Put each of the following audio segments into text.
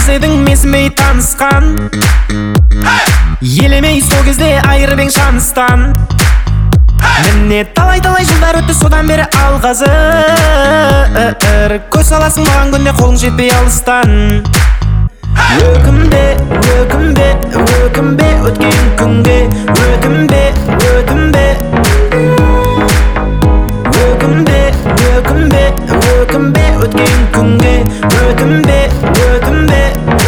едің менсінбей танысқан, елемей сол кезде айырып ең шаныстан. Міне талай жылдар өтті содан бері алғазыр, көз саласың маған күнде қолың жетпей алыстан. Өкінбе, өкінбе, өкінбе өткен күнге, өкінбе, өкінбе. Өкінбе, өкінбе, өкінбе өткен күнге, өкінбе, өкінбе.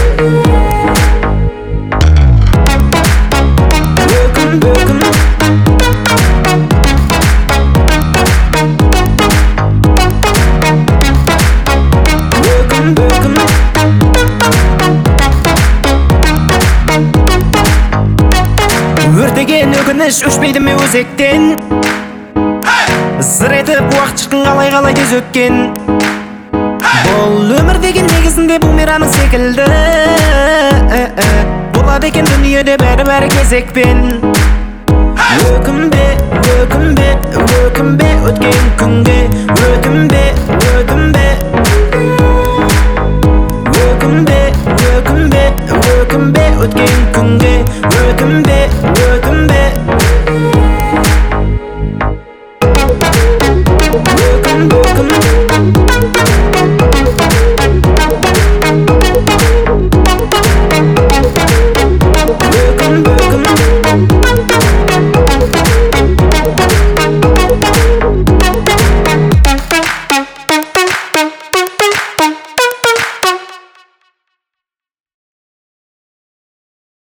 Өртеген өкініш өшпейді ме өзектен, зыр етіп уақыт шіркін қалай тез өткен. Бұл өмір деген негізінде бумеранг секілді, болады екен дүниеде бәрі кезекпен. Өкінбе, өкінбе, өкінбе өткен күнге, өкінбе, өкінбе. Өкінбе, өкінбе, өкінбе өткен күнге, өкінбе.